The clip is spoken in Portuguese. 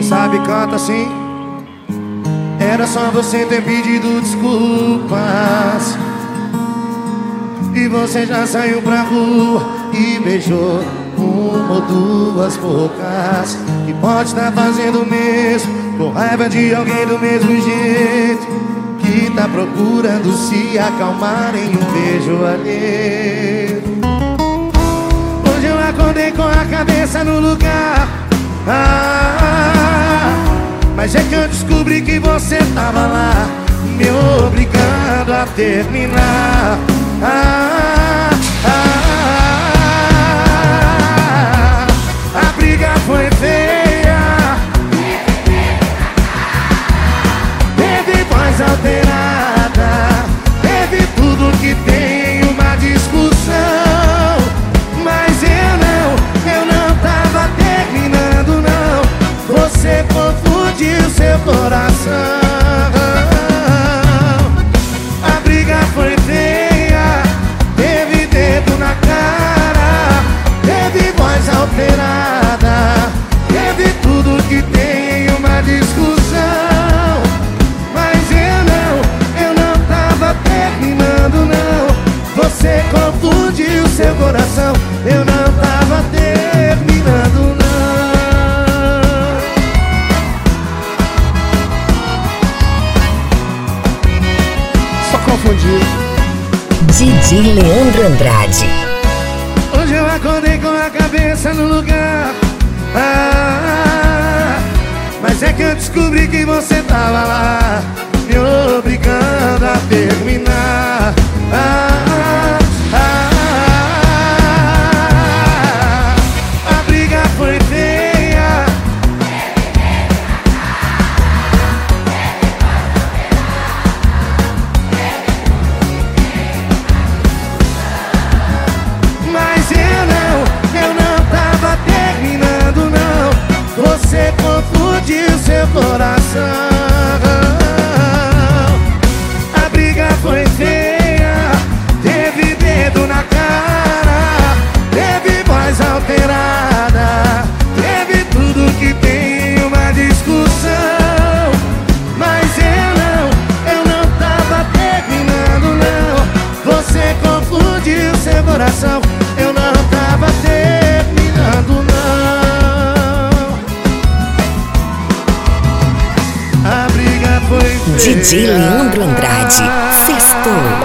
sabe, canta assim. Era só você ter pedido desculpas e você já saiu pra rua e beijou uma ou duas bocas. E pode estar fazendo o mesmo, com raiva de alguém do mesmo jeito, que tá procurando se acalmar em um beijo alheio. Hoje eu acordei com a cabeça no lugar, mas é que eu descobri que você tava lá, me obrigando a terminar. A briga foi feia, teve voz alterada, teve tudo que tem uma discussão. Mas eu não tava terminando não. Você confundiu seu coração. A briga foi feia, teve dedo na cara, teve voz alterada, teve tudo que tem em uma discussão. Mas eu não tava terminando não. Você confundiu seu coração. Eu não tava terminando não. Só confundiu. DJ Leandro Andrade. Hoje eu acordei com a cabeça no lugar, mas é que eu descobri que você tava lá, me obrigando a terminar. A briga foi feia, mas eu não tava terminando não. Você confundiu seu coração. A briga foi feia, teve dedo na cara, teve voz alterada, teve tudo que tem uma discussão. Mas eu não tava terminando não. Você confundiu seu coração. Eu não tava terminando não. A briga foi feia. DJ Leandro Andrade. Sextou.